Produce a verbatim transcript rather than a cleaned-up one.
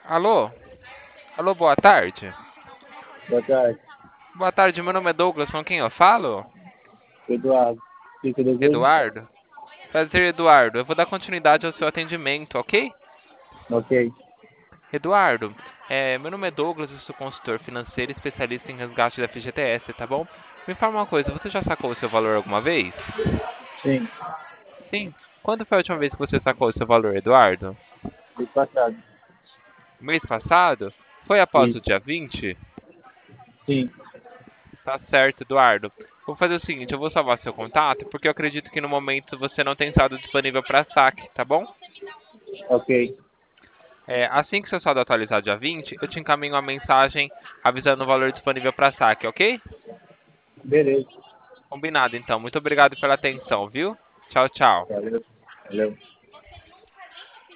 Alô? Alô, boa tarde. Boa tarde, Boa tarde, meu nome é Douglas, com quem eu falo? Eduardo. Fica desejo? Eduardo? Prazer, Eduardo. Eu vou dar continuidade ao seu atendimento, ok? Ok. Eduardo, é, meu nome é Douglas, eu sou consultor financeiro e especialista em resgate da F G T S, tá bom? Me fala uma coisa, você já sacou o seu valor alguma vez? Sim, Sim. Quando foi a última vez que você sacou o seu valor, Eduardo? mês passado. Mês passado? Foi após o Isso. dia vinte? Sim, Tá certo, Eduardo. Vou fazer o seguinte, eu vou salvar seu contato, porque eu acredito que no momento você não tem saldo disponível para saque, tá bom? ok. É, assim que seu saldo atualizar dia vinte, eu te encaminho uma mensagem avisando o valor disponível para saque, ok? Beleza. Combinado, então. Muito obrigado pela atenção, viu? Tchau, tchau. Valeu. Valeu.